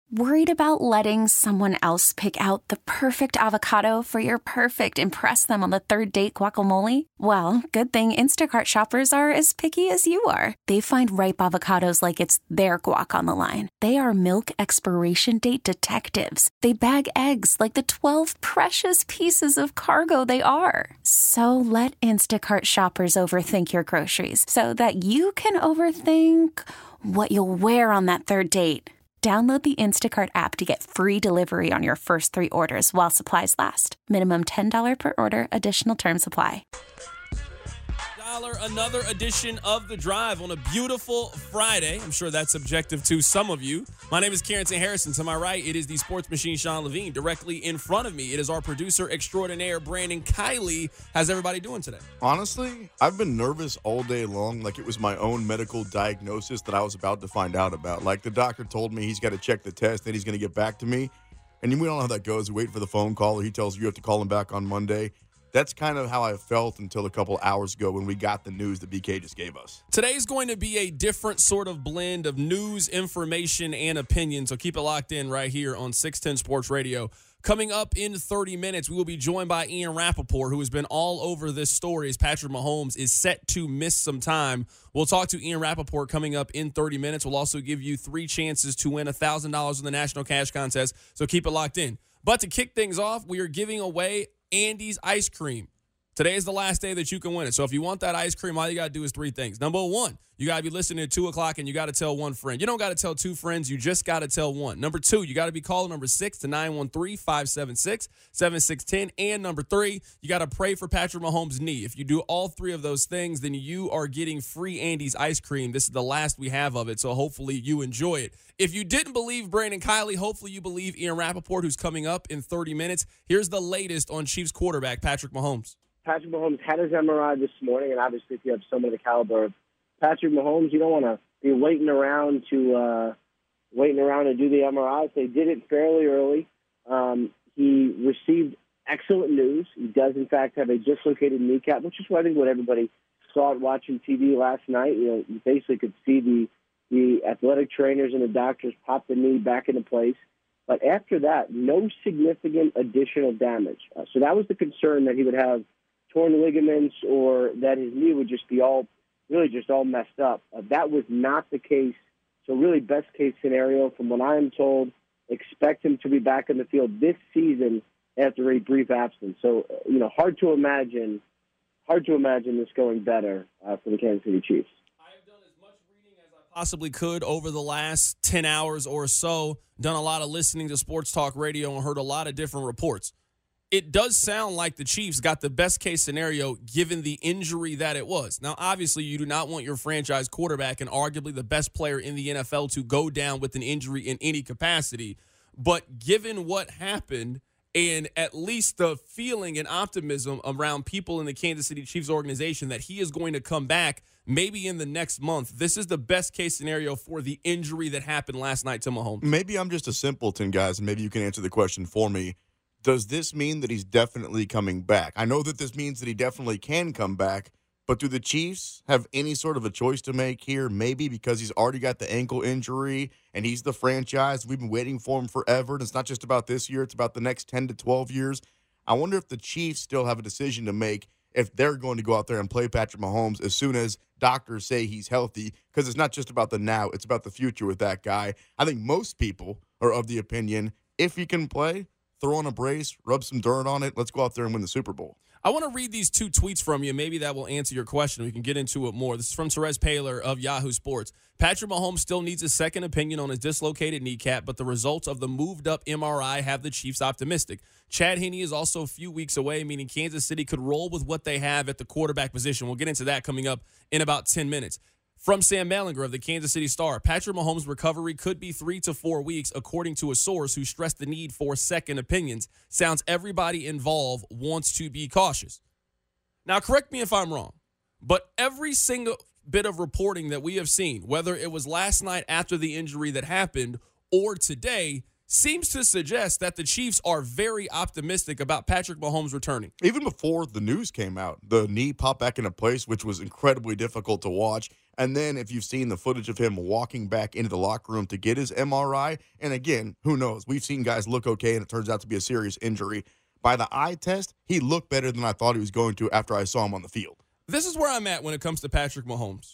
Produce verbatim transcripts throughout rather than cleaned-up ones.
Worried about letting someone else pick out the perfect avocado for your perfect impress them on the third date guacamole? Well, good thing Instacart shoppers are as picky as you are. They find ripe avocados like it's their guac on the line. They are milk expiration date detectives. They bag eggs like the twelve precious pieces of cargo they are. So let Instacart shoppers overthink your groceries so that you can overthink what you'll wear on that third date. Download the Instacart app to get free delivery on your first three orders while supplies last. Minimum ten dollars per order. Additional terms apply. Another edition of The Drive on a beautiful Friday. I'm sure that's subjective to some of you. My name is Carrington Harrison. To my right, it is the sports machine, Sean Levine. Directly in front of me, it is our producer extraordinaire, Brandon Kiley. How's everybody doing today? Honestly, I've been nervous all day long, like it was my own medical diagnosis that I was about to find out about. Like the doctor told me he's got to check the test, then he's going to get back to me. And we don't know how that goes. We wait for the phone call, or he tells you you have to call him back on Monday. That's kind of how I felt until a couple hours ago when we got the news that B K just gave us. Today's going to be a different sort of blend of news, information, and opinion, so keep it locked in right here on six ten Sports Radio. Coming up in thirty minutes, we will be joined by Ian Rappaport, who has been all over this story as Patrick Mahomes is set to miss some time. We'll talk to Ian Rappaport coming up in thirty minutes. We'll also give you three chances to win one thousand dollars in the National Cash Contest, so keep it locked in. But to kick things off, we are giving away Andy's ice cream. Today is the last day that you can win it. So if you want that ice cream, all you got to do is three things. Number one, you got to be listening at two o'clock and you got to tell one friend. You don't got to tell two friends. You just got to tell one. Number two, you got to be calling number six to nine one three, five seven six, seven six one zero. And number three, you got to pray for Patrick Mahomes' knee. If you do all three of those things, then you are getting free Andy's ice cream. This is the last we have of it, so hopefully you enjoy it. If you didn't believe Brandon Kiley, hopefully you believe Ian Rappaport, who's coming up in thirty minutes. Here's the latest on Chiefs quarterback Patrick Mahomes. Patrick Mahomes had his M R I this morning, and obviously if you have someone of the caliber of Patrick Mahomes, you don't want to be waiting around to uh, waiting around to do the M R I. They did it fairly early. Um, he received excellent news. He does, in fact, have a dislocated kneecap, which is what I think what everybody saw it watching T V last night. You know, you basically could see the the athletic trainers and the doctors pop the knee back into place. But after that, no significant additional damage. Uh, so that was the concern, that he would have torn ligaments or that his knee would just be all, really just all messed up. Uh, that was not the case. So really best case scenario, from what I am told, expect him to be back in the field this season after a brief absence. So, uh, you know, hard to imagine, hard to imagine this going better uh, for the Kansas City Chiefs. Possibly could over the last ten hours or so, done a lot of listening to sports talk radio and heard a lot of different reports. It does sound like the Chiefs got the best case scenario given the injury that it was. Now, obviously, you do not want your franchise quarterback and arguably the best player in the N F L to go down with an injury in any capacity. But given what happened and at least the feeling and optimism around people in the Kansas City Chiefs organization that he is going to come back maybe in the next month, this is the best case scenario for the injury that happened last night to Mahomes. Maybe I'm just a simpleton, guys, and maybe you can answer the question for me. Does this mean that he's definitely coming back? I know that this means that he definitely can come back, but do the Chiefs have any sort of a choice to make here? Maybe because he's already got the ankle injury and he's the franchise. We've been waiting for him forever, and it's not just about this year. It's about the next ten to twelve years. I wonder if the Chiefs still have a decision to make if they're going to go out there and play Patrick Mahomes as soon as doctors say he's healthy, because it's not just about the now, it's about the future with that guy. I think most people are of the opinion, if he can play, throw on a brace, rub some dirt on it, let's go out there and win the Super Bowl. I want to read these two tweets from you. Maybe that will answer your question. We can get into it more. This is from Therese Paylor of Yahoo Sports. Patrick Mahomes still needs a second opinion on his dislocated kneecap, but the results of the moved-up M R I have the Chiefs optimistic. Chad Henne is also a few weeks away, meaning Kansas City could roll with what they have at the quarterback position. We'll get into that coming up in about ten minutes. From Sam Mellinger of the Kansas City Star, Patrick Mahomes' recovery could be three to four weeks, according to a source who stressed the need for second opinions. Sounds everybody involved wants to be cautious. Now, correct me if I'm wrong, but every single bit of reporting that we have seen, whether it was last night after the injury that happened or today, seems to suggest that the Chiefs are very optimistic about Patrick Mahomes returning. Even before the news came out, the knee popped back into place, which was incredibly difficult to watch. And then if you've seen the footage of him walking back into the locker room to get his M R I, and again, who knows? We've seen guys look okay, and it turns out to be a serious injury. By the eye test, he looked better than I thought he was going to after I saw him on the field. This is where I'm at when it comes to Patrick Mahomes.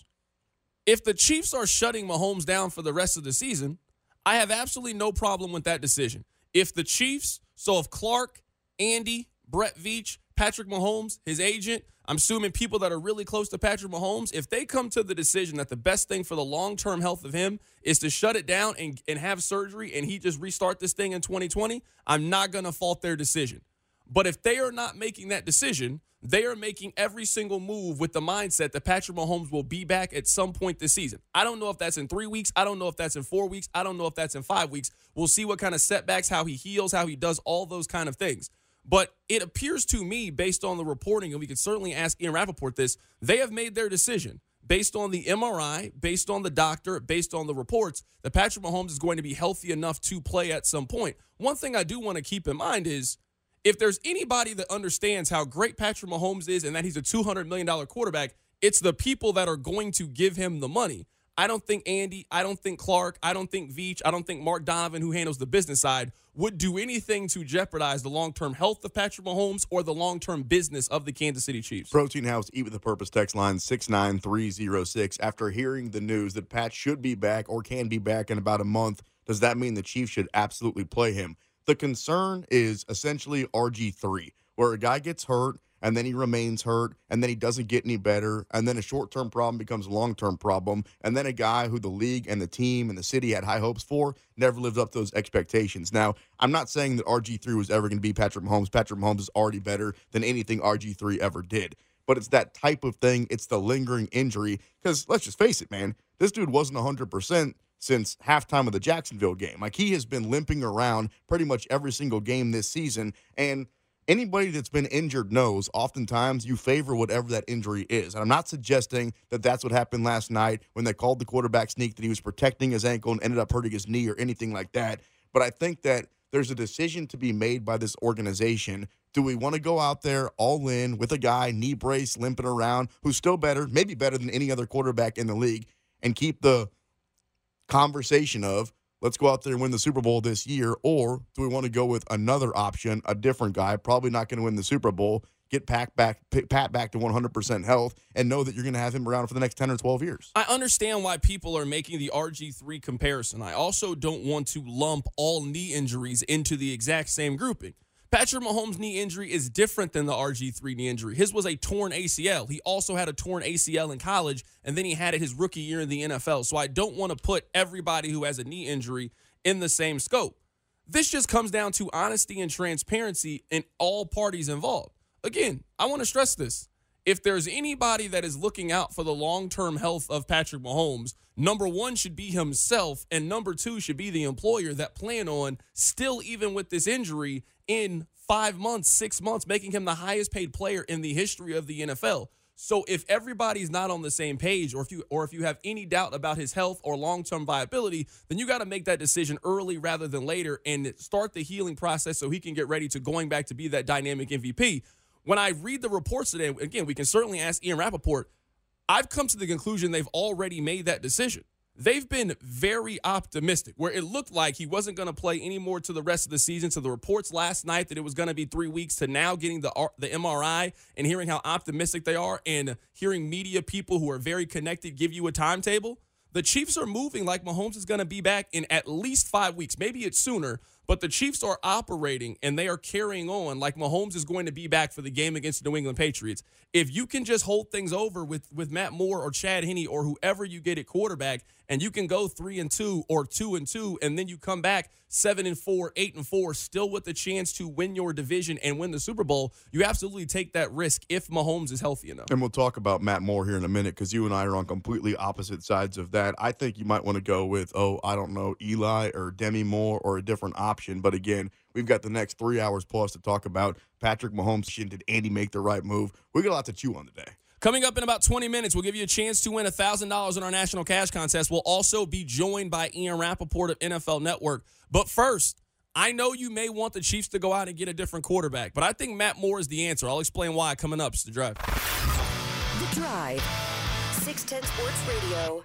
If the Chiefs are shutting Mahomes down for the rest of the season, I have absolutely no problem with that decision. If the Chiefs, so if Clark, Andy, Brett Veach, Patrick Mahomes, his agent, I'm assuming people that are really close to Patrick Mahomes, if they come to the decision that the best thing for the long-term health of him is to shut it down and, and have surgery and he just restart this thing in twenty twenty, I'm not going to fault their decision. But if they are not making that decision, they are making every single move with the mindset that Patrick Mahomes will be back at some point this season. I don't know if that's in three weeks. I don't know if that's in four weeks. I don't know if that's in five weeks. We'll see what kind of setbacks, how he heals, how he does all those kind of things. But it appears to me, based on the reporting, and we could certainly ask Ian Rappaport this, they have made their decision based on the M R I, based on the doctor, based on the reports, that Patrick Mahomes is going to be healthy enough to play at some point. One thing I do want to keep in mind is, if there's anybody that understands how great Patrick Mahomes is and that he's a two hundred million dollars quarterback, it's the people that are going to give him the money. I don't think Andy, I don't think Clark, I don't think Veach, I don't think Mark Donovan, who handles the business side, would do anything to jeopardize the long-term health of Patrick Mahomes or the long-term business of the Kansas City Chiefs. Protein House Eat with a Purpose text line six nine three zero six. After hearing the news that Pat should be back or can be back in about a month, does that mean the Chiefs should absolutely play him? The concern is essentially R G three, where a guy gets hurt, and then he remains hurt, and then he doesn't get any better, and then a short-term problem becomes a long-term problem, and then a guy who the league and the team and the city had high hopes for never lived up to those expectations. Now, I'm not saying that R G three was ever going to be Patrick Mahomes. Patrick Mahomes is already better than anything R G three ever did. But it's that type of thing. It's the lingering injury, because let's just face it, man, this dude wasn't one hundred percent since halftime of the Jacksonville game. Like, he has been limping around pretty much every single game this season, and anybody that's been injured knows oftentimes you favor whatever that injury is. And I'm not suggesting that that's what happened last night when they called the quarterback sneak, that he was protecting his ankle and ended up hurting his knee or anything like that. But I think that there's a decision to be made by this organization. Do we want to go out there all in with a guy, knee brace, limping around, who's still better, maybe better than any other quarterback in the league, and keep the conversation of, let's go out there and win the Super Bowl this year? Or do we want to go with another option, a different guy, probably not going to win the Super Bowl, get Pat back, Pat back to one hundred percent health, and know that you're going to have him around for the next ten or twelve years? I understand why people are making the R G three comparison. I also don't want to lump all knee injuries into the exact same grouping. Patrick Mahomes' knee injury is different than the R G three knee injury. His was a torn A C L. He also had a torn A C L in college, and then he had it his rookie year in the N F L. So I don't want to put everybody who has a knee injury in the same scope. This just comes down to honesty and transparency in all parties involved. Again, I want to stress this. If there's anybody that is looking out for the long-term health of Patrick Mahomes, number one should be himself, and number two should be the employer that plan on still, even with this injury, in five months, six months, making him the highest paid player in the history of the N F L. So if everybody's not on the same page, or if you or if you have any doubt about his health or long-term viability, then you got to make that decision early rather than later and start the healing process so he can get ready to going back to be that dynamic M V P. When I read the reports today, again, we can certainly ask Ian Rappaport, I've come to the conclusion they've already made that decision. They've been very optimistic, where it looked like he wasn't going to play any more to the rest of the season, to the reports last night that it was going to be three weeks, to now getting the the M R I and hearing how optimistic they are and hearing media people who are very connected give you a timetable. The Chiefs are moving like Mahomes is going to be back in at least five weeks. Maybe it's sooner, but the Chiefs are operating and they are carrying on like Mahomes is going to be back for the game against the New England Patriots. If you can just hold things over with, with Matt Moore or Chad Henne or whoever you get at quarterback, and you can go three and two or two and two, and then you come back seven and four, eight and four, still with the chance to win your division and win the Super Bowl, you absolutely take that risk if Mahomes is healthy enough. And we'll talk about Matt Moore here in a minute, because you and I are on completely opposite sides of that. I think you might want to go with, oh, I don't know, Eli or Demi Moore or a different option. But again, we've got the next three hours plus to talk about Patrick Mahomes. Did Andy make the right move? We got a lot to chew on today. Coming up in about twenty minutes, we'll give you a chance to win one thousand dollars in our National Cash Contest. We'll also be joined by Ian Rappaport of N F L Network. But first, I know you may want the Chiefs to go out and get a different quarterback, but I think Matt Moore is the answer. I'll explain why coming up. It's The Drive. The Drive. six ten Sports Radio.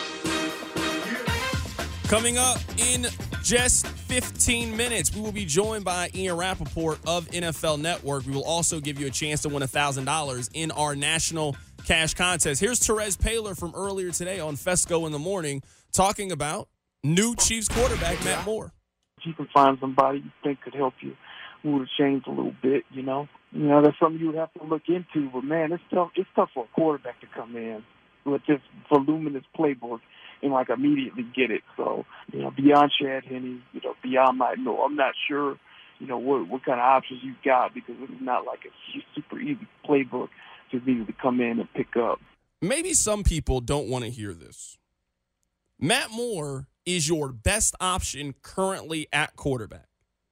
Coming up in just fifteen minutes, we will be joined by Ian Rappaport of N F L Network. We will also give you a chance to win one thousand dollars in our national cash contest. Here's Terez Paylor from earlier today on Fesco in the Morning talking about new Chiefs quarterback Matt Moore. If you can find somebody you think could help you move the chains a little bit, you know, you know that's something you would have to look into. But man, it's tough. It's tough for a quarterback to come in with this voluminous playbook and like immediately get it. So, you know, beyond Chad Henne, you know, beyond Mike Noah, I'm not sure, you know, what what kind of options you've got because it's not like a super easy playbook to immediately come in and pick up. Maybe some people don't want to hear this. Matt Moore is your best option currently at quarterback.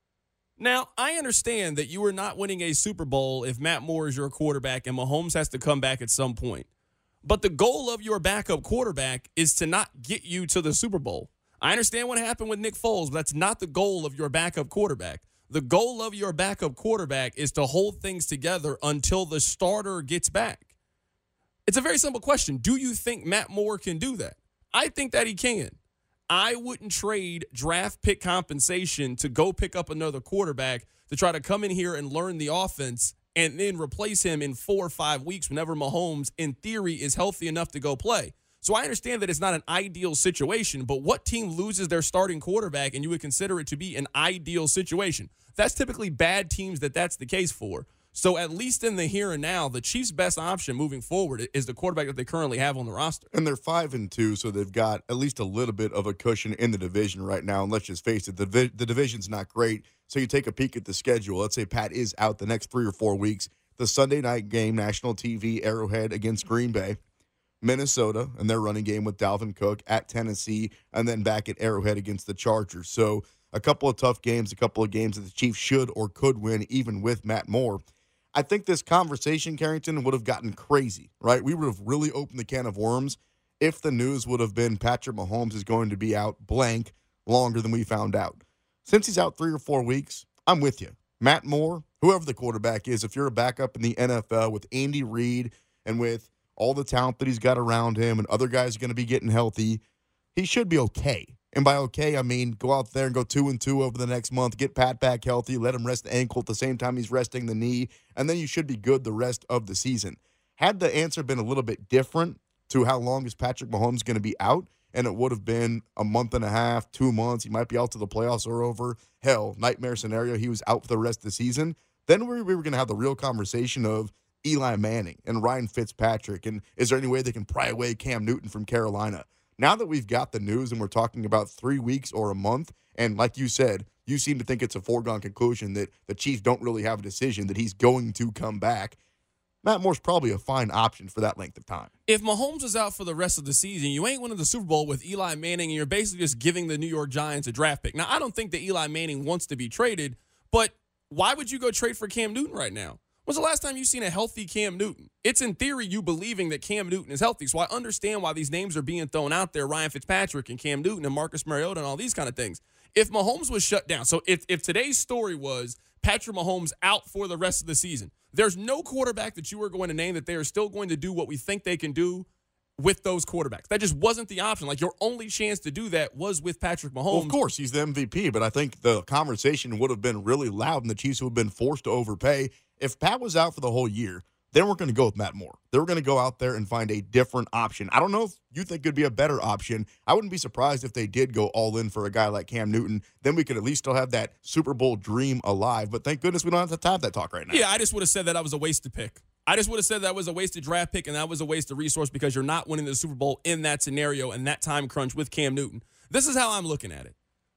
Now, I understand that you are not winning a Super Bowl if Matt Moore is your quarterback and Mahomes has to come back at some point. But the goal of your backup quarterback is to not get you to the Super Bowl. I understand what happened with Nick Foles, but that's not the goal of your backup quarterback. The goal of your backup quarterback is to hold things together until the starter gets back. It's a very simple question. Do you think Matt Moore can do that? I think that he can. I wouldn't trade draft pick compensation to go pick up another quarterback to try to come in here and learn the offense and then replace him in four or five weeks whenever Mahomes, in theory, is healthy enough to go play. So I understand that it's not an ideal situation, but what team loses their starting quarterback and you would consider it to be an ideal situation? That's typically bad teams that that's the case for. So at least in the here and now, the Chiefs' best option moving forward is the quarterback that they currently have on the roster. And they're five and two, so they've got at least a little bit of a cushion in the division right now. And let's just face it, the, the division's not great. So you take a peek at the schedule. Let's say Pat is out the next three or four weeks. The Sunday night game, national T V, Arrowhead against Green Bay. Minnesota and their running game with Dalvin Cook at Tennessee, and then back at Arrowhead against the Chargers. So a couple of tough games, a couple of games that the Chiefs should or could win, even with Matt Moore. I think this conversation, Carrington, would have gotten crazy, right? We would have really opened the can of worms if the news would have been Patrick Mahomes is going to be out blank longer than we found out. Since he's out three or four weeks, I'm with you. Matt Moore, whoever the quarterback is, if you're a backup in the N F L with Andy Reid and with all the talent that he's got around him and other guys are going to be getting healthy, he should be okay. And by okay, I mean go out there and go two and two over the next month, get Pat back healthy, let him rest the ankle at the same time he's resting the knee, and then you should be good the rest of the season. Had the answer been a little bit different to how long is Patrick Mahomes going to be out, and it would have been a month and a half, two months, he might be out to the playoffs or over, hell, nightmare scenario, he was out for the rest of the season, then we were going to have the real conversation of Eli Manning and Ryan Fitzpatrick, and is there any way they can pry away Cam Newton from Carolina? Now that we've got the news and we're talking about three weeks or a month, and like you said, you seem to think it's a foregone conclusion that the Chiefs don't really have a decision, that he's going to come back, Matt Moore's probably a fine option for that length of time. If Mahomes is out for the rest of the season, you ain't winning the Super Bowl with Eli Manning, and you're basically just giving the New York Giants a draft pick. Now, I don't think that Eli Manning wants to be traded, but why would you go trade for Cam Newton right now? When's the last time you've seen a healthy Cam Newton? It's in theory you believing that Cam Newton is healthy. So I understand why these names are being thrown out there, Ryan Fitzpatrick and Cam Newton and Marcus Mariota and all these kind of things. If Mahomes was shut down, so if, if today's story was Patrick Mahomes out for the rest of the season, there's no quarterback that you are going to name that they are still going to do what we think they can do with those quarterbacks. That just wasn't the option. Like, your only chance to do that was with Patrick Mahomes. Well, of course, he's the M V P, but I think the conversation would have been really loud and the Chiefs would have been forced to overpay. If Pat was out for the whole year, they weren't going to go with Matt Moore. They were going to go out there and find a different option. I don't know if you think it would be a better option. I wouldn't be surprised if they did go all in for a guy like Cam Newton. Then we could at least still have that Super Bowl dream alive. But thank goodness we don't have to have that talk right now. Yeah, I just would have said that I was a wasted pick. I just would have said that was a wasted draft pick and that was a waste of resource because you're not winning the Super Bowl in that scenario and that time crunch with Cam Newton. This is how I'm looking at it.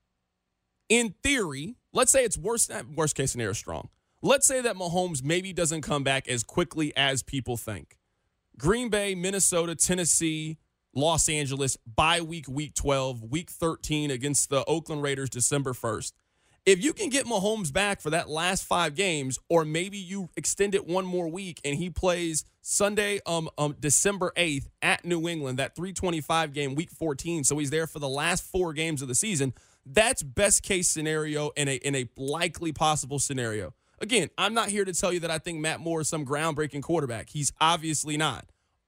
In theory, let's say it's worst, worst case scenario strong. Let's say that Mahomes maybe doesn't come back as quickly as people think. Green Bay, Minnesota, Tennessee, Los Angeles, bye week, week twelve, week thirteen against the Oakland Raiders December first. If you can get Mahomes back for that last five games, or maybe you extend it one more week and he plays Sunday, um, um, December eighth at New England, that three twenty-five game, week fourteen, so he's there for the last four games of the season, that's best case scenario in a in a likely possible scenario. Again, I'm not here to tell you that I think Matt Moore is some groundbreaking quarterback. He's obviously not.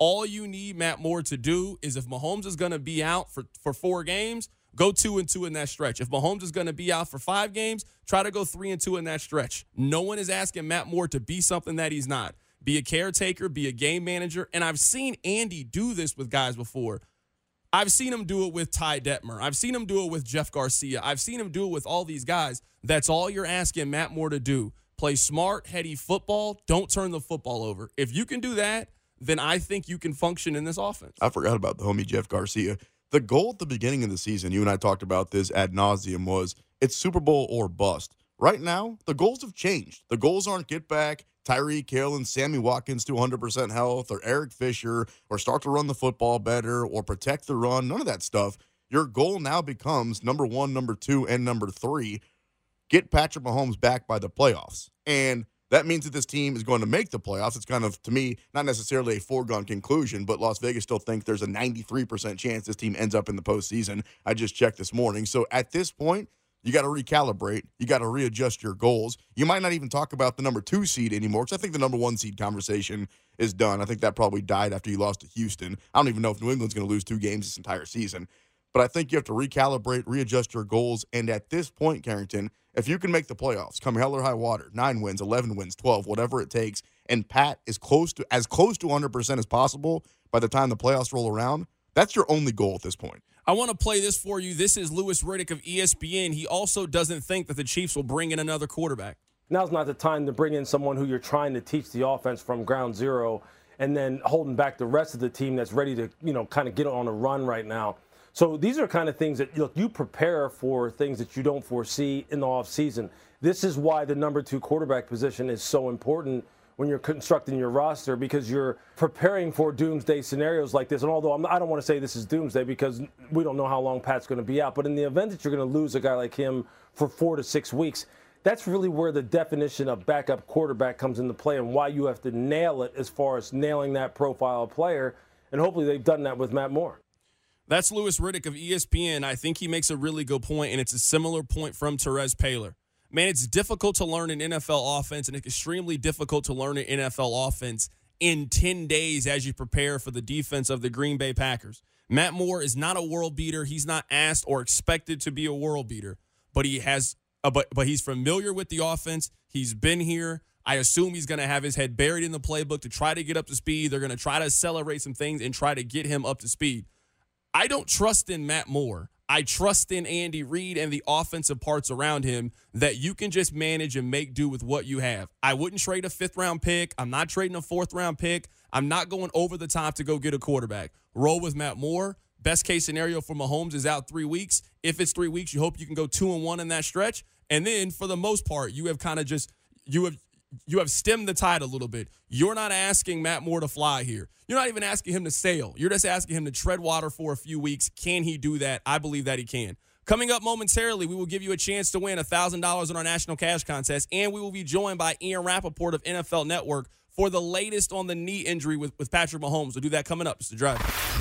All you need Matt Moore to do is if Mahomes is going to be out for, for four games, go two and two in that stretch. If Mahomes is going to be out for five games, try to go three and two in that stretch. No one is asking Matt Moore to be something that he's not. Be a caretaker, be a game manager. And I've seen Andy do this with guys before. I've seen him do it with Ty Detmer. I've seen him do it with Jeff Garcia. I've seen him do it with all these guys. That's all you're asking Matt Moore to do. Play smart, heady football. Don't turn the football over. If you can do that, then I think you can function in this offense. I forgot about the homie Jeff Garcia. The goal at the beginning of the season, you and I talked about this ad nauseum, was it's Super Bowl or bust. Right now, the goals have changed. The goals aren't get back Tyreek Hill and Sammy Watkins to one hundred percent health, or Eric Fisher, or start to run the football better, or protect the run. None of that stuff. Your goal now becomes number one, number two, and number three. Get Patrick Mahomes back by the playoffs. And that means that this team is going to make the playoffs. It's kind of, to me, not necessarily a foregone conclusion, but Las Vegas still think there's a ninety-three percent chance this team ends up in the postseason. I just checked this morning. So at this point, you got to recalibrate. You got to readjust your goals. You might not even talk about the number two seed anymore, because I think the number one seed conversation is done. I think that probably died after you lost to Houston. I don't even know if New England's going to lose two games this entire season. But I think you have to recalibrate, readjust your goals. And at this point, Carrington, if you can make the playoffs, come hell or high water, nine wins, eleven wins, twelve, whatever it takes, and Pat is close to as close to one hundred percent as possible by the time the playoffs roll around, that's your only goal at this point. I want to play this for you. This is Louis Riddick of E S P N. He also doesn't think that the Chiefs will bring in another quarterback. Now's not the time to bring in someone who you're trying to teach the offense from ground zero and then holding back the rest of the team that's ready to, you know, kind of get on a run right now. So these are kind of things that, look, you prepare for things that you don't foresee in the offseason. This is why the number two quarterback position is so important when you're constructing your roster, because you're preparing for doomsday scenarios like this. And although I'm, I don't want to say this is doomsday because we don't know how long Pat's going to be out, but in the event that you're going to lose a guy like him for four to six weeks, that's really where the definition of backup quarterback comes into play and why you have to nail it as far as nailing that profile of player. And hopefully they've done that with Matt Moore. That's Louis Riddick of E S P N. I think he makes a really good point, and it's a similar point from Terez Paylor. Man, it's difficult to learn an N F L offense, and it's extremely difficult to learn an N F L offense in ten days as you prepare for the defense of the Green Bay Packers. Matt Moore is not a world beater. He's not asked or expected to be a world beater, but he has, uh, but but he's familiar with the offense. He's been here. I assume he's going to have his head buried in the playbook to try to get up to speed. They're going to try to accelerate some things and try to get him up to speed. I don't trust in Matt Moore. I trust in Andy Reid and the offensive parts around him that you can just manage and make do with what you have. I wouldn't trade a fifth-round pick. I'm not trading a fourth-round pick. I'm not going over the top to go get a quarterback. Roll with Matt Moore. Best case scenario for Mahomes is out three weeks. If it's three weeks, you hope you can go two and one in that stretch. And then, for the most part, you have kind of just you have you have stemmed the tide a little bit. You're not asking Matt Moore to fly here. You're not even asking him to sail. You're just asking him to tread water for a few weeks. Can he do that? I believe that he can. Coming up momentarily, we will give you a chance to win one thousand dollars in our National Cash Contest, and we will be joined by Ian Rappaport of N F L Network for the latest on the knee injury with, with Patrick Mahomes. We'll do that coming up. It's The Drive.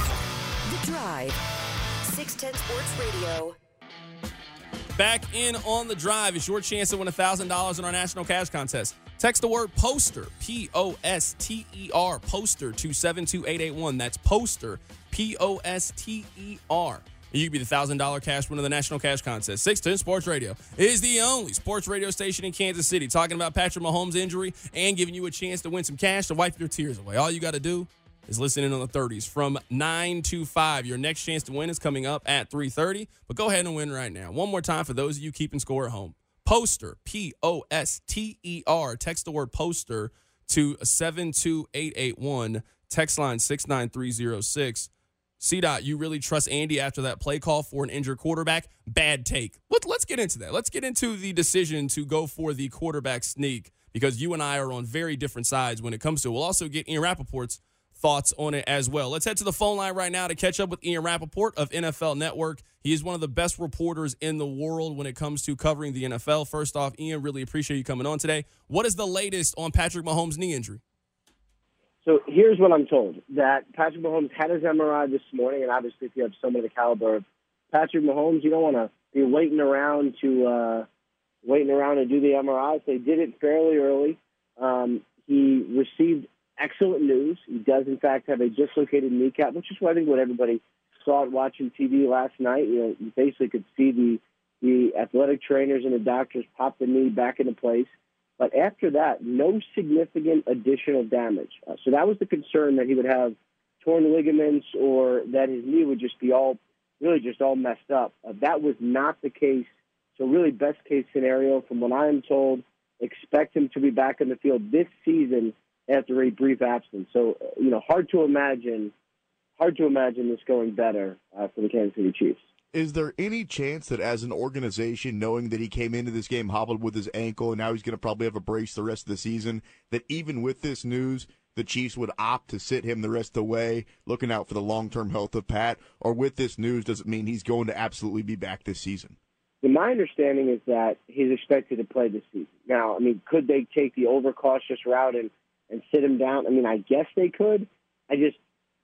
The Drive. six ten Sports Radio. Back in on The Drive. It's your chance to win one thousand dollars in our National Cash Contest. Text the word POSTER, P O S T E R, POSTER to seven two eight eight one. That's POSTER, P O S T E R. You can be the one thousand dollars cash winner of the National Cash Contest. six ten Sports Radio is the only sports radio station in Kansas City talking about Patrick Mahomes' injury and giving you a chance to win some cash to wipe your tears away. All you got to do is listen in on the thirties from nine to five. Your next chance to win is coming up at three thirty, but go ahead and win right now. One more time for those of you keeping score at home. POSTER, P O S T E R. Text the word POSTER to seven two eight eight one. Text line six nine three zero six. C-Dot, you really trust Andy after that play call for an injured quarterback? Bad take. Let, let's get into that. Let's get into the decision to go for the quarterback sneak, because you and I are on very different sides when it comes to it. We'll also get Ian Rappaport's thoughts on it as well. Let's head to the phone line right now to catch up with Ian Rappaport of N F L Network. He is one of the best reporters in the world when it comes to covering the N F L. First off, Ian, really appreciate you coming on today. What is the latest on Patrick Mahomes' knee injury? So here's what I'm told, that Patrick Mahomes had his M R I this morning, and obviously if you have someone of the caliber of Patrick Mahomes, you don't want to be waiting around to uh, waiting around to do the M R I. So they did it fairly early. Um, he received excellent news. He does, in fact, have a dislocated kneecap, which is what I think what everybody saw it watching T V last night. You know, you basically could see the the athletic trainers and the doctors pop the knee back into place. But after that, no significant additional damage. Uh, so that was the concern, that he would have torn ligaments or that his knee would just be all, really just all messed up. Uh, that was not the case. So really best case scenario, from what I am told, expect him to be back in the field this season after a brief absence. So, uh, you know, hard to imagine, hard to imagine this going better uh, for the Kansas City Chiefs. Is there any chance that as an organization, knowing that he came into this game hobbled with his ankle and now he's going to probably have a brace the rest of the season, that even with this news, the Chiefs would opt to sit him the rest of the way, looking out for the long-term health of Pat? Or with this news, does it mean he's going to absolutely be back this season? My understanding is that he's expected to play this season. Now, I mean, could they take the overcautious route and, and sit him down? I mean, I guess they could. I just,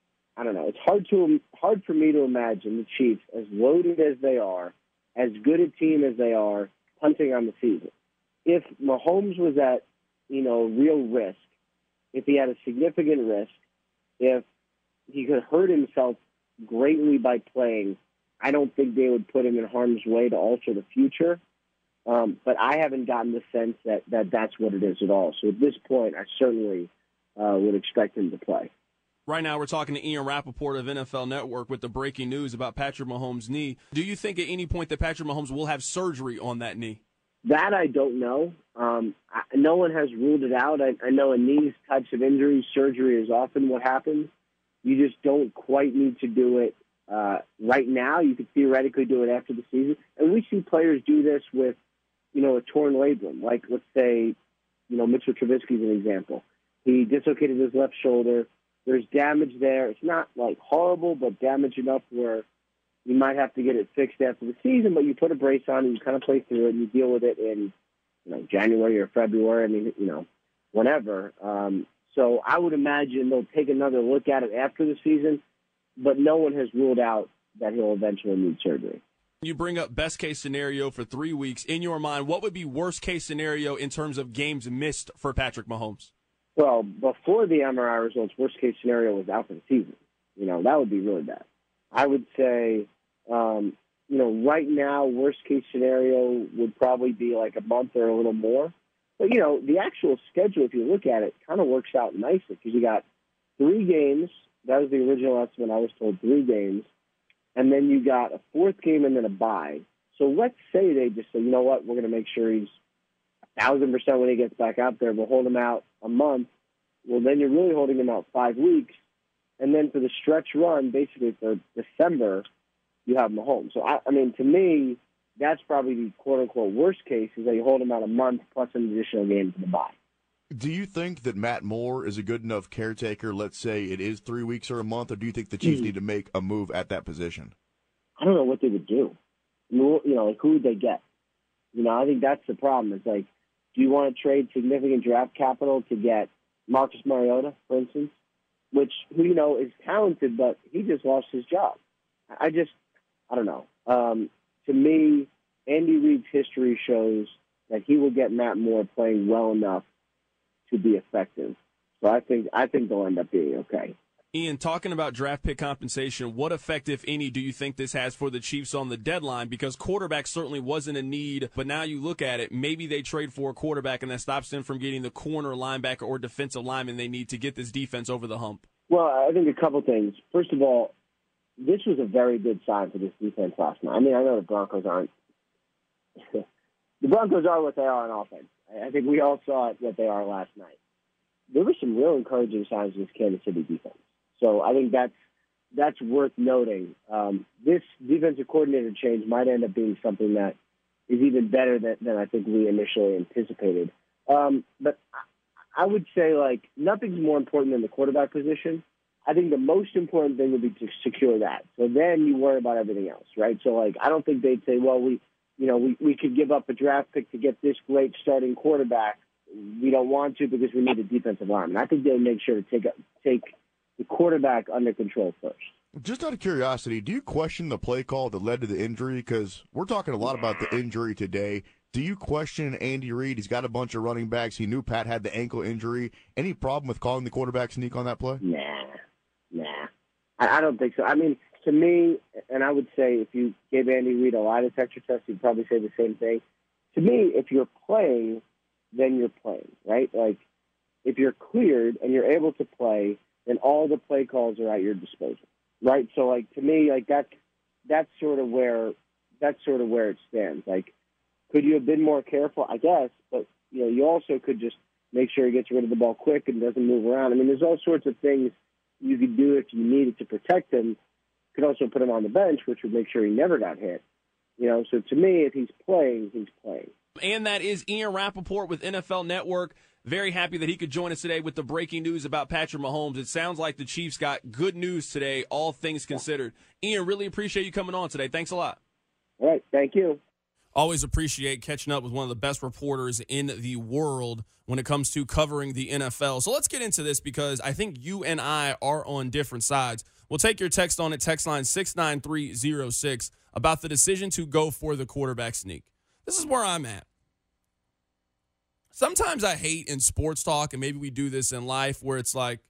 I don't know. It's hard to hard for me to imagine the Chiefs, as loaded as they are, as good a team as they are, punting on the season. If Mahomes was at, you know, real risk, if he had a significant risk, if he could hurt himself greatly by playing, I don't think they would put him in harm's way to alter the future. Um, but I haven't gotten the sense that, that that's what it is at all. So at this point, I certainly uh, would expect him to play. Right now, we're talking to Ian Rappaport of N F L Network with the breaking news about Patrick Mahomes' knee. Do you think at any point that Patrick Mahomes will have surgery on that knee? That I don't know. Um, I, no one has ruled it out. I, I know in these types of injuries, surgery is often what happens. You just don't quite need to do it uh, right now. You could theoretically do it after the season. And we see players do this with, you know, a torn labrum. Like, let's say, you know, Mitchell Trubisky is an example. He dislocated his left shoulder. There's damage there. It's not, like, horrible, but damage enough where you might have to get it fixed after the season, but you put a brace on and you kind of play through it and you deal with it in, you know, January or February. I mean, you know, whenever. Um, so I would imagine they'll take another look at it after the season, but no one has ruled out that he'll eventually need surgery. You bring up best case scenario for three weeks. In your mind, what would be worst case scenario in terms of games missed for Patrick Mahomes? Well, before the M R I results, worst case scenario was out for the season. You know, that would be really bad. I would say, um, you know, right now, worst case scenario would probably be like a month or a little more. But, you know, the actual schedule, if you look at it, kind of works out nicely because you got three games. That was the original estimate. I was told three games. And then you got a fourth game and then a bye. So let's say they just say, you know what, we're going to make sure he's a thousand percent when he gets back out there. We'll hold him out a month. Well, then you're really holding him out five weeks. And then for the stretch run, basically for December, you have Mahomes. So, I, I mean, to me, that's probably the quote-unquote worst case is that you hold him out a month plus an additional game for the bye. Do you think that Matt Moore is a good enough caretaker, let's say it is three weeks or a month, or do you think the Chiefs mm-hmm. need to make a move at that position? I don't know what they would do. You know, like, who would they get? You know, I think that's the problem. It's like, do you want to trade significant draft capital to get Marcus Mariota, for instance, which, who you know, is talented, but he just lost his job. I just, I don't know. Um, to me, Andy Reid's history shows that he will get Matt Moore playing well enough to be effective. So I think I think they'll end up being okay. Ian, talking about draft pick compensation, what effect, if any, do you think this has for the Chiefs on the deadline? Because quarterback certainly wasn't a need, but now you look at it, maybe they trade for a quarterback and that stops them from getting the corner, linebacker, or defensive lineman they need to get this defense over the hump. Well, I think a couple things. First of all, this was a very good sign for this defense last night. I mean, I know the Broncos aren't – the Broncos are what they are on offense. I think we all saw it what they are last night. There were some real encouraging signs of this Kansas City defense. So I think that's that's worth noting. Um, this defensive coordinator change might end up being something that is even better than, than I think we initially anticipated. Um, but I would say, like, nothing's more important than the quarterback position. I think the most important thing would be to secure that. So then you worry about everything else, right? So, like, I don't think they'd say, well, we, you know, we, we could give up a draft pick to get this great starting quarterback. We don't want to because we need a defensive lineman. I think they'll make sure to take a, take the quarterback under control first. Just out of curiosity, do you question the play call that led to the injury? Because we're talking a lot about the injury today. Do you question Andy Reid? He's got a bunch of running backs. He knew Pat had the ankle injury. Any problem with calling the quarterback sneak on that play? Nah, nah. I, I don't think so. I mean, to me, and I would say if you gave Andy Reid a lie detector test, he'd probably say the same thing. To me, if you're playing, then you're playing, right? Like, if you're cleared and you're able to play, then all the play calls are at your disposal, right? So, like, to me, like, that, that's sort of where that's sort of where it stands. Like, could you have been more careful? I guess, but, you know, you also could just make sure he gets rid of the ball quick and doesn't move around. I mean, there's all sorts of things you could do if you needed to protect him. You could also put him on the bench, which would make sure he never got hit. You know, so to me, if he's playing, he's playing. And that is Ian Rappaport with N F L Network. Very happy that he could join us today with the breaking news about Patrick Mahomes. It sounds like the Chiefs got good news today, all things considered. Ian, really appreciate you coming on today. Thanks a lot. All right, thank you. Always appreciate catching up with one of the best reporters in the world when it comes to covering the N F L. So let's get into this because I think you and I are on different sides. We'll take your text on at text line six nine three zero six about the decision to go for the quarterback sneak. This is where I'm at. Sometimes I hate in sports talk, and maybe we do this in life, where it's like,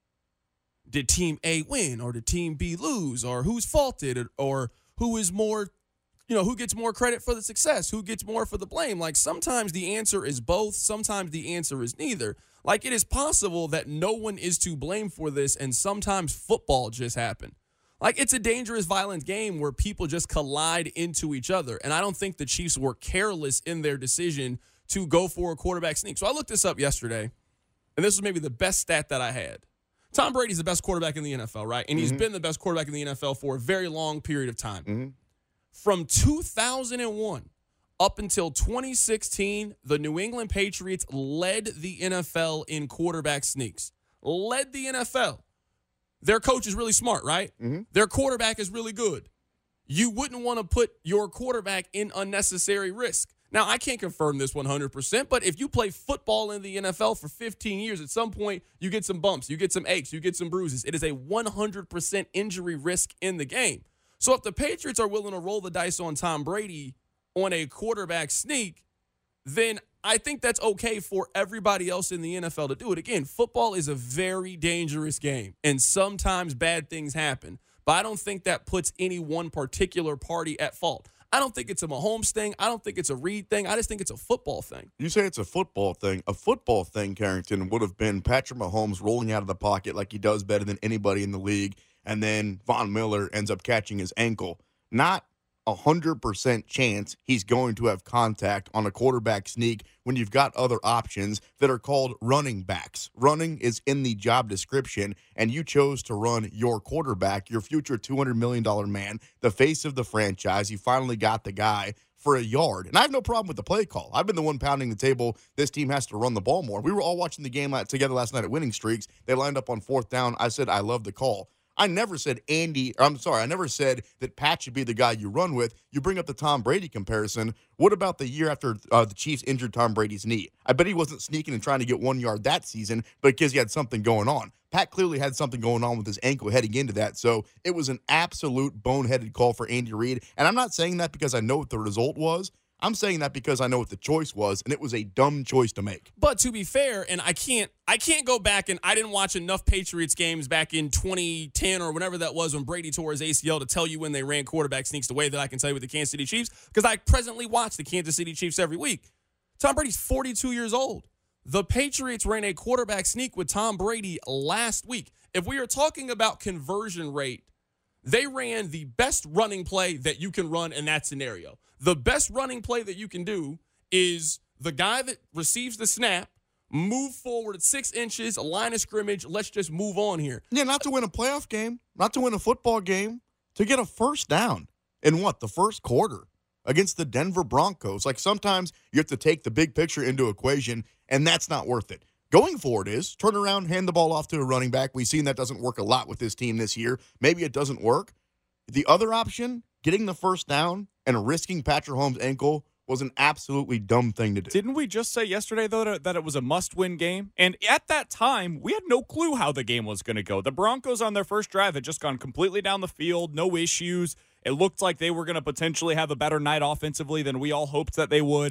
did team A win or did team B lose, or who's faulted, or who is more, you know, who gets more credit for the success, who gets more for the blame? Like, sometimes the answer is both, sometimes the answer is neither. Like, it is possible that no one is to blame for this, and sometimes football just happened. Like, it's a dangerous, violent game where people just collide into each other, and I don't think the Chiefs were careless in their decision to go for a quarterback sneak. So I looked this up yesterday, and this was maybe the best stat that I had. Tom Brady's the best quarterback in the N F L, right? And mm-hmm. he's been the best quarterback in the N F L for a very long period of time. Mm-hmm. From two thousand one up until twenty sixteen, the New England Patriots led the N F L in quarterback sneaks. Led the N F L. Their coach is really smart, right? Mm-hmm. Their quarterback is really good. You wouldn't want to put your quarterback in unnecessary risk. Now, I can't confirm this one hundred percent, but if you play football in the N F L for fifteen years, at some point you get some bumps, you get some aches, you get some bruises. It is a one hundred percent injury risk in the game. So if the Patriots are willing to roll the dice on Tom Brady on a quarterback sneak, then I think that's okay for everybody else in the N F L to do it. Again, football is a very dangerous game, and sometimes bad things happen. But I don't think that puts any one particular party at fault. I don't think it's a Mahomes thing. I don't think it's a Reid thing. I just think it's a football thing. You say it's a football thing. A football thing, Carrington, would have been Patrick Mahomes rolling out of the pocket like he does better than anybody in the league, and then Von Miller ends up catching his ankle. Not a one hundred percent chance he's going to have contact on a quarterback sneak when you've got other options that are called running backs. Running is in the job description, and you chose to run your quarterback, your future two hundred million dollars man, the face of the franchise. You finally got the guy for a yard. And I have no problem with the play call. I've been the one pounding the table. This team has to run the ball more. We were all watching the game together last night at Winning Streaks. They lined up on fourth down. I said, I love the call. I never said Andy, I'm sorry, I never said that Pat should be the guy you run with. You bring up the Tom Brady comparison. What about the year after uh, the Chiefs injured Tom Brady's knee? I bet he wasn't sneaking and trying to get one yard that season, but because he had something going on. Pat clearly had something going on with his ankle heading into that, so it was an absolute boneheaded call for Andy Reid. And I'm not saying that because I know what the result was. I'm saying that because I know what the choice was, and it was a dumb choice to make. But to be fair, and I can't I can't go back, and I didn't watch enough Patriots games back in twenty ten or whenever that was when Brady tore his A C L to tell you when they ran quarterback sneaks the way that I can tell you with the Kansas City Chiefs, because I presently watch the Kansas City Chiefs every week. Tom Brady's forty-two years old. The Patriots ran a quarterback sneak with Tom Brady last week. If we are talking about conversion rate, they ran the best running play that you can run in that scenario. The best running play that you can do is the guy that receives the snap, move forward six inches, a line of scrimmage, let's just move on here. Yeah, not to win a playoff game, not to win a football game, to get a first down in what, the first quarter against the Denver Broncos. Like, sometimes you have to take the big picture into equation, and that's not worth it. Going forward is turn around, hand the ball off to a running back. We've seen that doesn't work a lot with this team this year. Maybe it doesn't work. The other option, getting the first down and risking Patrick Mahomes' ankle, was an absolutely dumb thing to do. Didn't we just say yesterday, though, that it was a must-win game? And at that time, we had no clue how the game was going to go. The Broncos on their first drive had just gone completely down the field, no issues. It looked like they were going to potentially have a better night offensively than we all hoped that they would.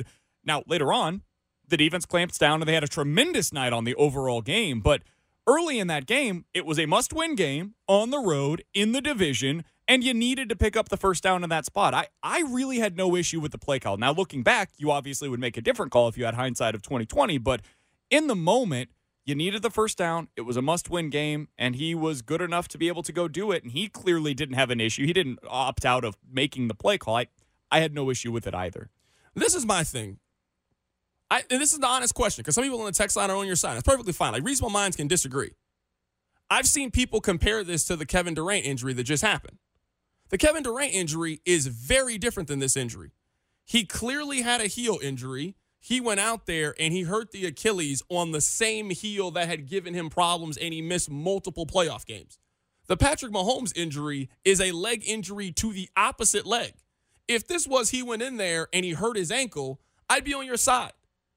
Now, later on, the defense clamps down and they had a tremendous night on the overall game. But early in that game, it was a must-win game on the road in the division, and you needed to pick up the first down in that spot. I, I really had no issue with the play call. Now, looking back, you obviously would make a different call if you had hindsight of twenty twenty, but in the moment, you needed the first down. It was a must-win game, and he was good enough to be able to go do it, and he clearly didn't have an issue. He didn't opt out of making the play call. I, I had no issue with it either. This is my thing. I, and this is the honest question, because some people on the text line are on your side. It's perfectly fine. Like, reasonable minds can disagree. I've seen people compare this to the Kevin Durant injury that just happened. The Kevin Durant injury is very different than this injury. He clearly had a heel injury. He went out there and he hurt the Achilles on the same heel that had given him problems, and he missed multiple playoff games. The Patrick Mahomes injury is a leg injury to the opposite leg. If this was he went in there and he hurt his ankle, I'd be on your side.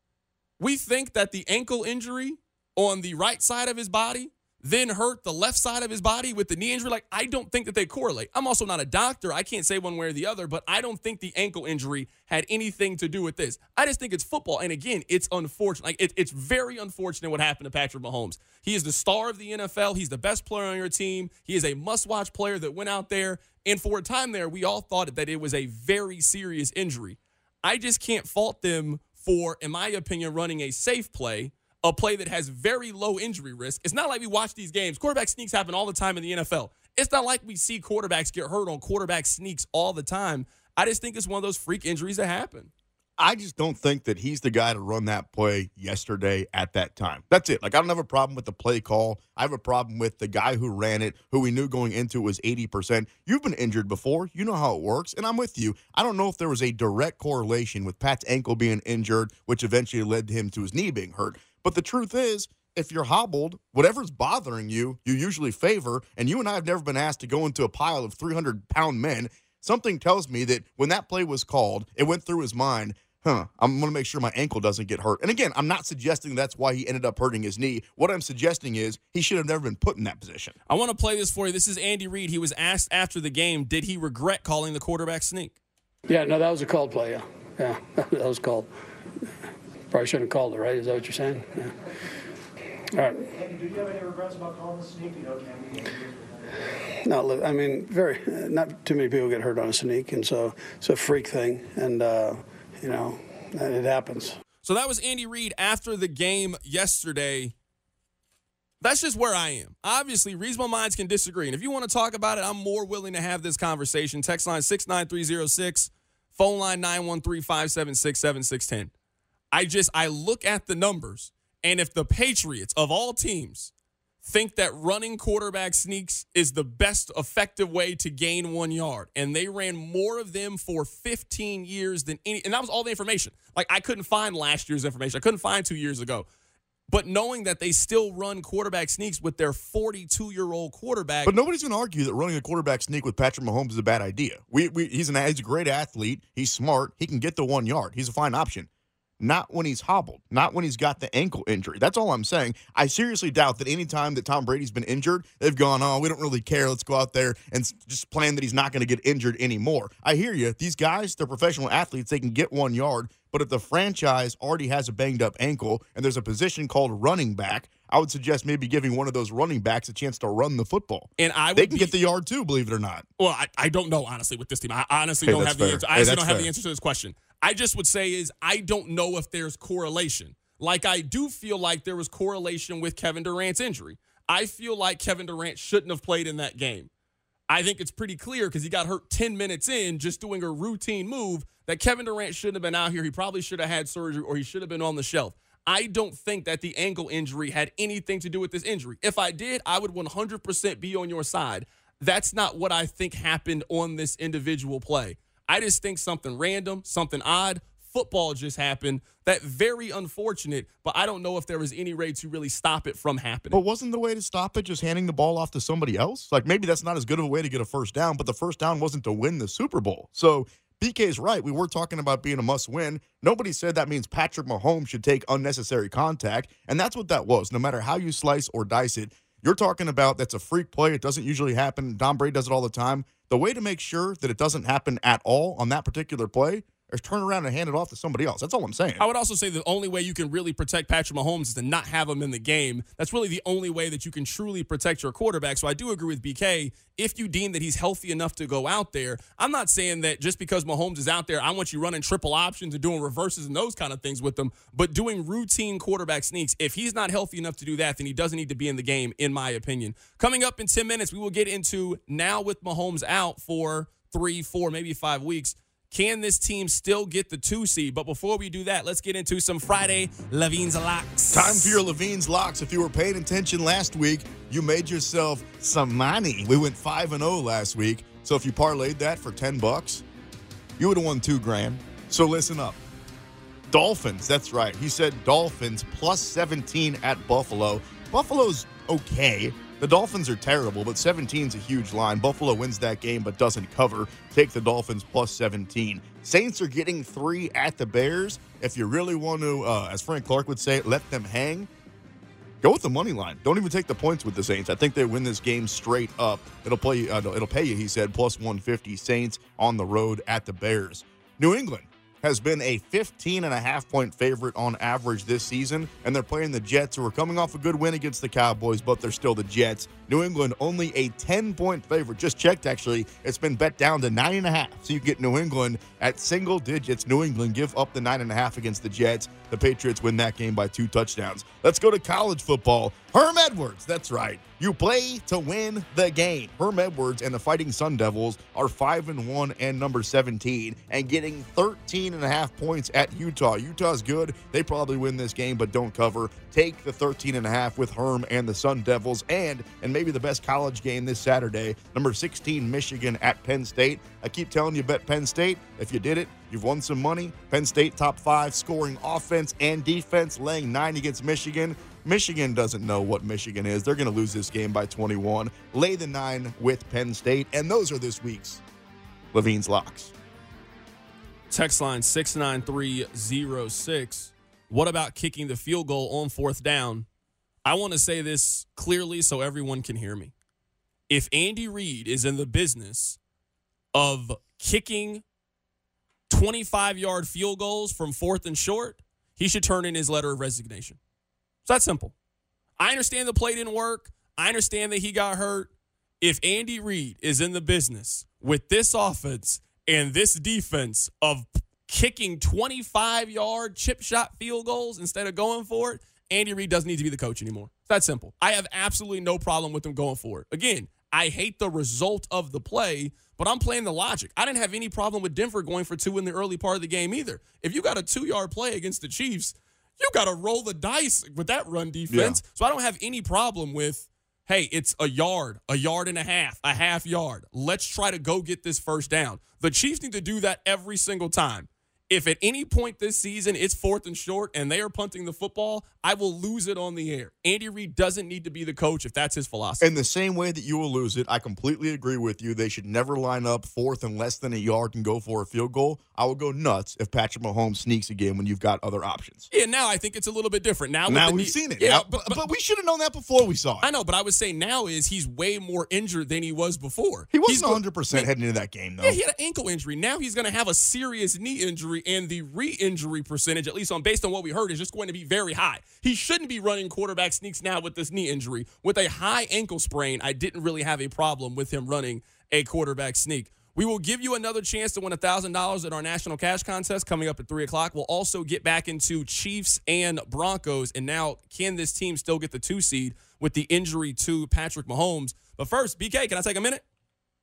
We think that the ankle injury on the right side of his body then hurt the left side of his body with the knee injury. Like, I don't think that they correlate. I'm also not a doctor. I can't say one way or the other, but I don't think the ankle injury had anything to do with this. I just think it's football. And again, it's unfortunate. Like, it, it's very unfortunate what happened to Patrick Mahomes. He is the star of the N F L. He's the best player on your team. He is a must-watch player that went out there. And for a time there, we all thought that it was a very serious injury. I just can't fault them for, in my opinion, running a safe play, a play that has very low injury risk. It's not like we watch these games. Quarterback sneaks happen all the time in the N F L. It's not like we see quarterbacks get hurt on quarterback sneaks all the time. I just think it's one of those freak injuries that happen. I just don't think that he's the guy to run that play yesterday at that time. That's it. Like, I don't have a problem with the play call. I have a problem with the guy who ran it, who we knew going into it was eighty percent. You've been injured before. You know how it works, and I'm with you. I don't know if there was a direct correlation with Pat's ankle being injured, which eventually led to him to his knee being hurt. But the truth is, if you're hobbled, whatever's bothering you, you usually favor, and you and I have never been asked to go into a pile of three hundred pound men. Something tells me that when that play was called, it went through his mind, huh, I'm going to make sure my ankle doesn't get hurt. And again, I'm not suggesting that's why he ended up hurting his knee. What I'm suggesting is he should have never been put in that position. I want to play this for you. This is Andy Reid. He was asked after the game, did he regret calling the quarterback sneak? Yeah, no, that was a called play, yeah. Yeah, that was called. Probably shouldn't have called it, right? Is that what you're saying? Yeah. All right. Do you have any regrets about calling the sneak? You know, can we No, look, I mean, very, not too many people get hurt on a sneak, and so it's a freak thing, and, uh, you know, it happens. So that was Andy Reid after the game yesterday. That's just where I am. Obviously, reasonable minds can disagree, and if you want to talk about it, I'm more willing to have this conversation. Text line six nine three zero six, phone line nine one three, five seven six, seven six one zero. I just, I look at the numbers, and if the Patriots, of all teams, think that running quarterback sneaks is the best effective way to gain one yard, and they ran more of them for fifteen years than any, and that was all the information. Like, I couldn't find last year's information. I couldn't find two years ago. But knowing that they still run quarterback sneaks with their forty-two-year-old quarterback. But nobody's going to argue that running a quarterback sneak with Patrick Mahomes is a bad idea. We, we, he's, an, he's a great athlete. He's smart. He can get the one yard. He's a fine option. Not when he's hobbled, not when he's got the ankle injury. That's all I'm saying. I seriously doubt that any time that Tom Brady's been injured, they've gone, oh, we don't really care. Let's go out there and just plan that he's not going to get injured anymore. I hear you. These guys, they're professional athletes. They can get one yard. But if the franchise already has a banged-up ankle and there's a position called running back, I would suggest maybe giving one of those running backs a chance to run the football. And I would they can be, get the yard too, believe it or not. Well, I, I don't know, honestly, with this team. I honestly hey, don't have fair. the answer. I hey, honestly don't have fair. the answer to this question. I just would say is I don't know if there's correlation. Like, I do feel like there was correlation with Kevin Durant's injury. I feel like Kevin Durant shouldn't have played in that game. I think it's pretty clear because he got hurt ten minutes in just doing a routine move that Kevin Durant shouldn't have been out here. He probably should have had surgery or he should have been on the shelf. I don't think that the ankle injury had anything to do with this injury. If I did, I would one hundred percent be on your side. That's not what I think happened on this individual play. I just think something random, something odd. Football just happened. That very unfortunate, but I don't know if there was any way to really stop it from happening. But wasn't the way to stop it just handing the ball off to somebody else? Like, maybe that's not as good of a way to get a first down, but the first down wasn't to win the Super Bowl. So B K's right. We were talking about being a must-win. Nobody said that means Patrick Mahomes should take unnecessary contact, and that's what that was. No matter how you slice or dice it, you're talking about that's a freak play. It doesn't usually happen. Tom Brady does it all the time. The way to make sure that it doesn't happen at all on that particular play, or turn around and hand it off to somebody else. That's all I'm saying. I would also say the only way you can really protect Patrick Mahomes is to not have him in the game. That's really the only way that you can truly protect your quarterback. So I do agree with B K. If you deem that he's healthy enough to go out there, I'm not saying that just because Mahomes is out there, I want you running triple options and doing reverses and those kind of things with him, but doing routine quarterback sneaks. If he's not healthy enough to do that, then he doesn't need to be in the game, in my opinion. Coming up in ten minutes, we will get into now with Mahomes out for three, four, maybe five weeks. Can this team still get the two seed? But before we do that, let's get into some Friday Levine's Locks. Time for your Levine's Locks. If you were paying attention last week, you made yourself some money. We went five and oh last week. So if you parlayed that for ten bucks, you would have won two grand. So listen up. Dolphins, that's right. He said Dolphins plus seventeen at Buffalo. Buffalo's okay. The Dolphins are terrible, but seventeen's a huge line. Buffalo wins that game but doesn't cover. Take the Dolphins plus seventeen. Saints are getting three at the Bears. If you really want to, uh, as Frank Clark would say, let them hang, go with the money line. Don't even take the points with the Saints. I think they win this game straight up. It'll play. Uh, it'll pay you, he said, plus one fifty. Saints on the road at the Bears. New England has been a fifteen and a half point favorite on average this season, and they're playing the Jets, who are coming off a good win against the Cowboys, but they're still the Jets. New England only a ten point favorite. Just checked, actually. It's been bet down to nine and a half. So you get New England at single digits. New England give up the nine and a half against the Jets. The Patriots win that game by two touchdowns. Let's go to college football. Herm Edwards, that's right. You play to win the game. Herm Edwards and the Fighting Sun Devils are five and one and number seventeen and getting thirteen and a half points at Utah. Utah's good. They probably win this game but don't cover. Take the thirteen and a half with Herm and the Sun Devils, and and maybe the best college game this Saturday, number sixteen Michigan at Penn State. I keep telling you, bet Penn State. If you did it, you've won some money. Penn State top five scoring offense and defense, laying nine against Michigan. Michigan doesn't know what Michigan is. They're going to lose this game by twenty-one. Lay the nine with Penn State. And those are this week's Levine's Locks. Text line six nine three zero six. What about kicking the field goal on fourth down? I want to say this clearly so everyone can hear me. If Andy Reid is in the business of kicking twenty-five-yard field goals from fourth and short, he should turn in his letter of resignation. It's that simple. I understand the play didn't work. I understand that he got hurt. If Andy Reid is in the business with this offense and this defense of kicking twenty-five-yard chip shot field goals instead of going for it, Andy Reid doesn't need to be the coach anymore. It's that simple. I have absolutely no problem with him going for it. Again, I hate the result of the play, but I'm playing the logic. I didn't have any problem with Denver going for two in the early part of the game either. If you got a two-yard play against the Chiefs, you got to roll the dice with that run defense. Yeah. So I don't have any problem with, hey, it's a yard, a yard and a half, a half yard. Let's try to go get this first down. The Chiefs need to do that every single time. If at any point this season it's fourth and short and they are punting the football, I will lose it on the air. Andy Reid doesn't need to be the coach if that's his philosophy. In the same way that you will lose it, I completely agree with you. They should never line up fourth and less than a yard and go for a field goal. I will go nuts if Patrick Mahomes sneaks again when you've got other options. Yeah, now I think it's a little bit different. Now, now with we've knee, seen it. Yeah, now, but, but, but, but we should have known that before we saw it. I know, but I would say now is he's way more injured than he was before. He wasn't he's one hundred percent heading into that game, though. Yeah, he had an ankle injury. Now he's going to have a serious knee injury, and the re-injury percentage, at least on based on what we heard, is just going to be very high. He shouldn't be running quarterback sneaks now with this knee injury. With a high ankle sprain, I didn't really have a problem with him running a quarterback sneak. We will give you another chance to win one thousand dollars at our national cash contest coming up at three o'clock. We'll also get back into Chiefs and Broncos. And now, can this team still get the two seed with the injury to Patrick Mahomes? But first, B K, can I take a minute?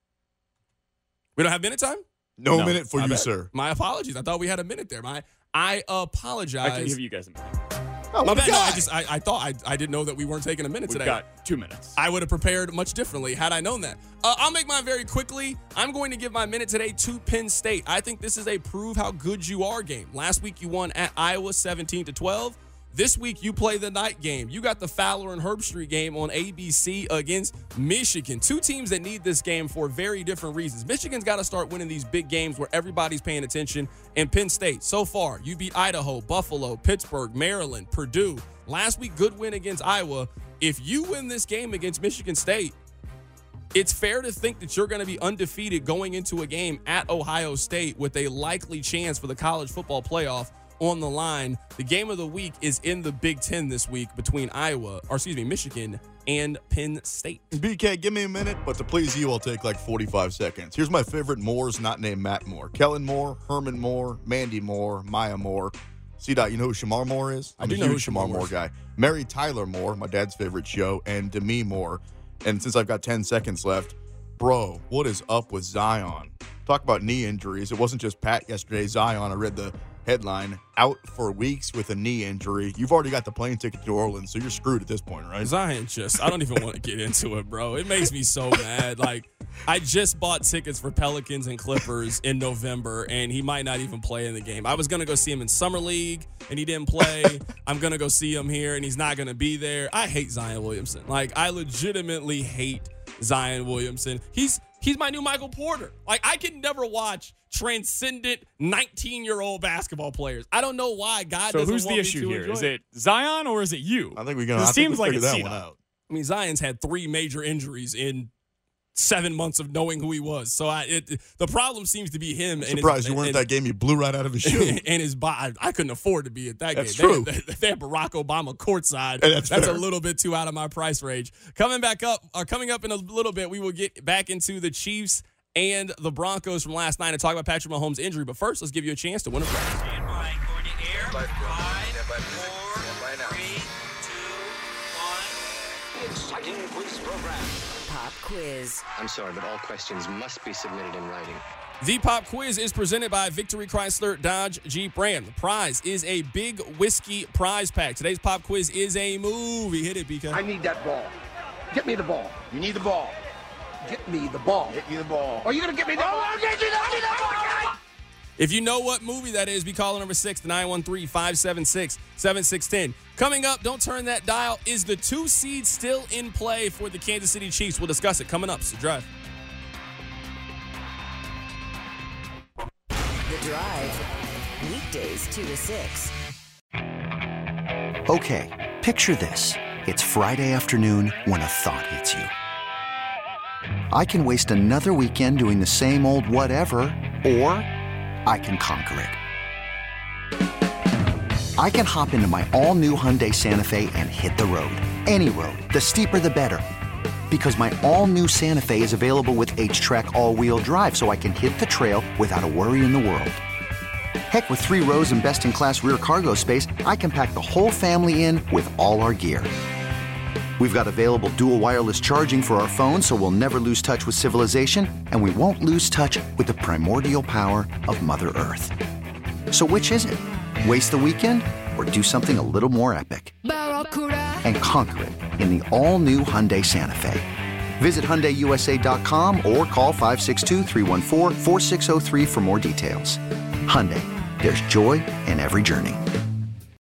We don't have minute time? No, no minute for My you, bad. sir. My apologies. I thought we had a minute there. My, I apologize. I can give you guys a minute. Oh, My bad. No, I just I, I thought I, I didn't know that we weren't taking a minute We've today. got two minutes. I would have prepared much differently had I known that. Uh, I'll make mine very quickly. I'm going to give my minute today to Penn State. I think this is a prove how good you are game. Last week you won at Iowa seventeen to twelve. This week you play the night game. You got the Fowler and Herbstreit game on A B C against Michigan. Two teams that need this game for very different reasons. Michigan's got to start winning these big games where everybody's paying attention. And Penn State, so far, you beat Idaho, Buffalo, Pittsburgh, Maryland, Purdue. Last week, good win against Iowa. If you win this game against Michigan State, it's fair to think that you're going to be undefeated going into a game at Ohio State with a likely chance for the college football playoff on the line. The game of the week is in the Big Ten this week between Iowa, or excuse me, Michigan and Penn State. B K, give me a minute, but to please you, I'll take like forty-five seconds. Here's my favorite Moores not named Matt Moore. Kellen Moore, Herman Moore, Mandy Moore, Maya Moore. C-Dot, you know who Shamar Moore is? I'm I do a know huge who Shamar Shamar Moore is. guy. Mary Tyler Moore, my dad's favorite show, and Demi Moore. And since I've got ten seconds left, bro, what is up with Zion? Talk about knee injuries. It wasn't just Pat yesterday. Zion, I read the headline, out for weeks with a knee injury. You've already got the plane ticket to New Orleans, so you're screwed at this point, right? Zion just, I don't even want to get into it, bro. It makes me so mad. Like, I just bought tickets for Pelicans and Clippers in November, and he might not even play in the game. I was going to go see him in Summer League, and he didn't play. I'm going to go see him here, and he's not going to be there. I hate Zion Williamson. Like, I legitimately hate Zion Williamson. He's he's my new Michael Porter. Like, I can never watch transcendent nineteen-year-old basketball players. I don't know why God So doesn't who's want the me issue to here? enjoy Is it Zion or is it you? I think we can. It I think seems we like figured it's that C-Dot. one out. I mean, Zion's had three major injuries in seven months of knowing who he was. So I, it, the problem seems to be him. I'm and surprised his, you weren't and, at that game. You blew right out of his shoe. and his body. I couldn't afford to be at that That's game. true. They, they, they had Barack Obama courtside. And that's that's fair. a little bit too out of my price range. Coming back up, or coming up in a little bit, we will get back into the Chiefs and the Broncos from last night and talk about Patrick Mahomes' injury. But first, let's give you a chance to win a prize. Stand by, going to air. Five, four, three, two, one. Exciting quiz program. Pop quiz. I'm sorry, but all questions must be submitted in writing. The Pop Quiz is presented by Victory Chrysler Dodge Jeep Ram. The prize is a big whiskey prize pack. Today's Pop Quiz is a movie. Hit it, B K. I need that ball. Get me the ball. You need the ball. Get me the ball. Get me the ball. Are you going to get me the ball? I'll get you the ball. If you know what movie that is, be caller number six to nine one three, five seven six, seven six one zero. Coming up, don't turn that dial. Is the two seed still in play for the Kansas City Chiefs? We'll discuss it coming up. So drive. The Drive. Weekdays two to six. Okay, picture this. It's Friday afternoon when a thought hits you. I can waste another weekend doing the same old whatever, or I can conquer it. I can hop into my all-new Hyundai Santa Fe and hit the road. Any road. The steeper, the better. Because my all-new Santa Fe is available with H-Track all-wheel drive, so I can hit the trail without a worry in the world. Heck, with three rows and best-in-class rear cargo space, I can pack the whole family in with all our gear. We've got available dual wireless charging for our phones, so we'll never lose touch with civilization, and we won't lose touch with the primordial power of Mother Earth. So which is it? Waste the weekend or do something a little more epic? And conquer it in the all-new Hyundai Santa Fe. Visit Hyundai U S A dot com or call five six two, three one four, four six zero three for more details. Hyundai, there's joy in every journey.